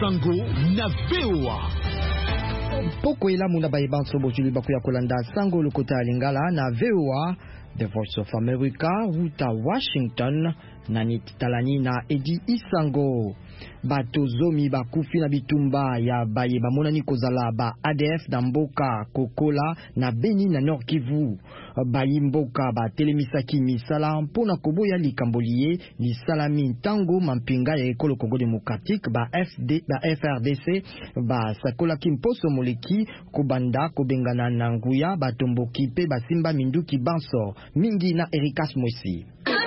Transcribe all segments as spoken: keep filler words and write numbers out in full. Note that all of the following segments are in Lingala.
Sango na V O A. Poko elamu na bayebanso bojuli bakuya kolanda Sango lokota lingala na V O A, The Voice of America, Ruta Washington, Nanit Talani na Edi Isango. Bato zomi bakufi na bitumba ya baye bamonani kozala ba A D F na mboka Kokola na Beni na Nord Kivu. Bayi mboka ba telemisaki misala mpona koboya likambolie misala mintango mampinga ya ekolo Congo Democratique ba F D ba F R D C ba sakola kimposo moleki kobanda kobengana na nguya batomboki pe basimba minduki banso mingi na Erikas Moisi.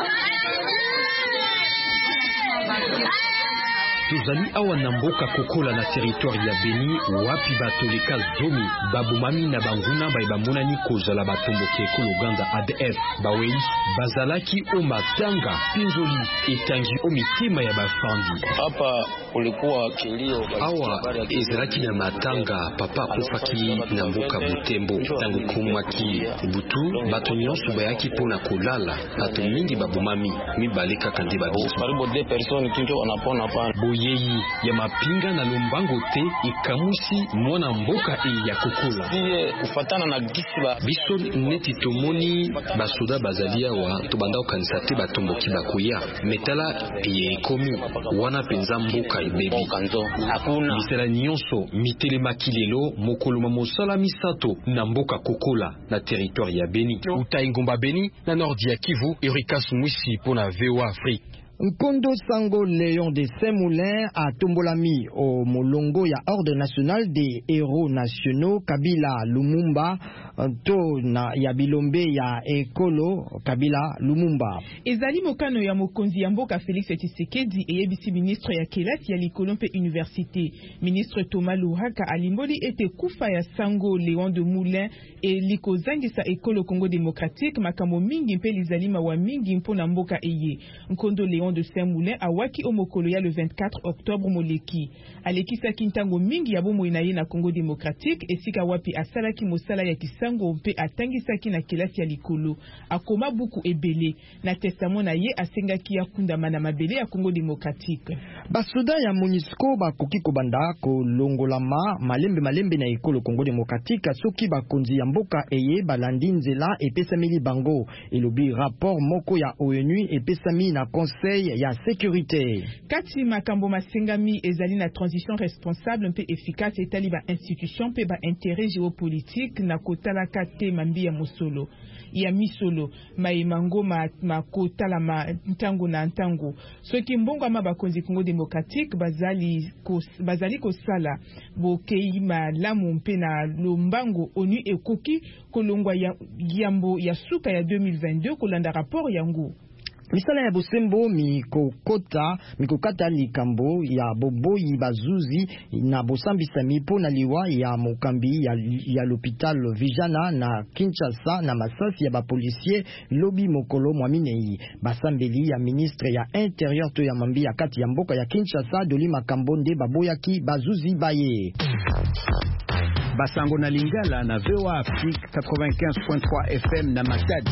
Tuzali awa na mboka Kokola na territoire ya Beni wapi batoleka zomi babumami na banguna bayibamonani kozala batomboki ekolo Uganda A D F bawei bazalaki o matanga pinzoli etangi o mitima ya bafandi. Hapa kulikuwa kilio awa ezalaki na matanga papa kufaki na mboka Butembo tangu kumaki butu bato nyonso bayaki pona kolala bato mingi babumami mibaleka kandi babiso karibu deux personnes kinjo wanapona pana yei ya mapinga na lombango te ikamusi mwana mboka e ya Kokola iye kufatana na gisiba biso neti tomoni basoda bazalia wa tobanda okanisa te batomboki bakoya metala ye komi wana penza mboka ibebi hakuna misala nyonso mitelemaki lelo mokolo mosala misato na mboka Kokola na territoire ya Beni Utaingomba Beni na Nord ya Kivu. Erikas Mwisi pona V O A Afrique. Nkondo Sango Léon de Saint-Moulin a tombolami au molongo ya Ordre National des Héros Nationaux Kabila Lumumba to na ya bilombe ya ekolo Kabila Lumumba. Ezali mokano ya mokonzi ya mboka Félix Tshisekedi eyebisi ministre ya kelati ya likolo mpe université. Ministre Thomas Louhaka alimboli ete kufa ya Sango Léon de Moulin e likozangisa ekolo Congo Démocratique makambo mingi mpe lizalima wa mingi mpona mboka eye. Nkondo Léon de Saint-Moulin awaki omokolo ya le vingt-quatre octobre moleki. Alekisa kintango mingi ya bomo inaye na Congo Démocratique esika wapi asalaki mosala ya kisango mpe atangisaki na kelasi ya likolo. Akoma buku ebele na testament na ye asengaki ya kundama na mabele ya Congo Démocratique. Basoda ya MONUSCO bakoki kobanda kolongolama malembe malembe na ekolo Congo Démocratique soki bakonzi ya mboka eye balandi nzela epesamili bango. Elobi rapport moko ya ONU epesami na conseil ya sécurité. Kati makambo masengami ezali na transition responsable mpe efficace etali ba institution mpe ba intérêt géopolitique na kotala kate mambi ya mosolo ya misolo maimango ma makotala ma ntango na ntango soki mbongo ama bakonzi Congo Démocratique bazali kos, bazali kosala bokei malamu mpe na lombango ONU ekoki kolongwa ya yambo ya suka ya deux mille vingt-deux kolanda rapport yango. Misala ya bosembo mikokota mikokata likambo ya boboyi bazuzi na bosambisa mipo na liwa ya mokambi ya, ya l'hôpital Vijana na Kinshasa na masasi ya bapolisier lobi mokolo mwaminei basambeli ya ministre ya intérieur to ya mambi ya kati ya mboka ya Kinshasa doli makambo nde baboyaki bazuzi baye. Basango na Lingala na V O A Afrique quatre-vingt-quinze point trois F M na Matadi.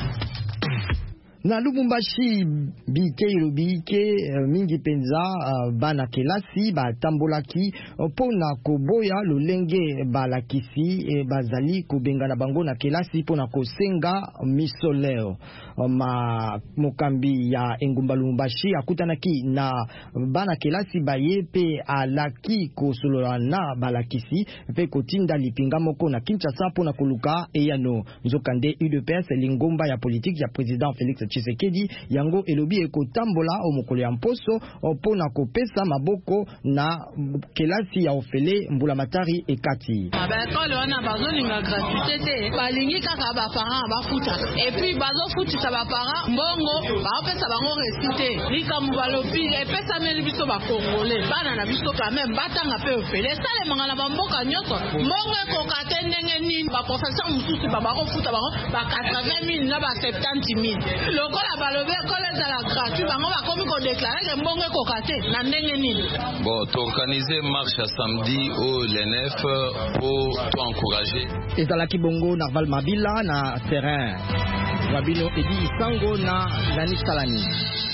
Na Lubumbashi bike ilobike uh, mingi penza uh, bana kelasi ba tambolaki uh, pona koboya lolenge balakisi e bazali kobenga na bango na kelasi pona kosenga misoleo uh, ma mokambi ya engumba Lubumbashi akutanaki na bana kelasi baye pe alaki kosolola na balakisi pe kotinda lipinga moko na Kinshasa pona koluka eyano nzokande U D P S lingomba ya politique ya président Félix Tshisekedi yango elobi ekotambola omokolo ya mposo pona kopesa maboko na kelasi ya ofele mbula matari ekati. Bakole wana bazolinga gratuité te balingi kaka ba parents bafuta et puis bazo futisa ba parents mbongo baopesa bango récité likambo balobi epesa meli biso ba congolais bana na biso quand même batanga pe ofele sale mangana ba mboka nyoto mbongo ekokate ndenge nini ba professeur mususu ba bakofuta bango ba quatre-vingt mille na ba soixante-dix mille lokola balobi ekole ezala gratuit bango bakomi kodéclare ke mbongo ekokate na ndenge nini. Bon, t'organiser marche à samedi au L N F pour t'encourager. Ezalaki bongo na Val Mabila na terrain Wabino Edi Isango na Dani Salani.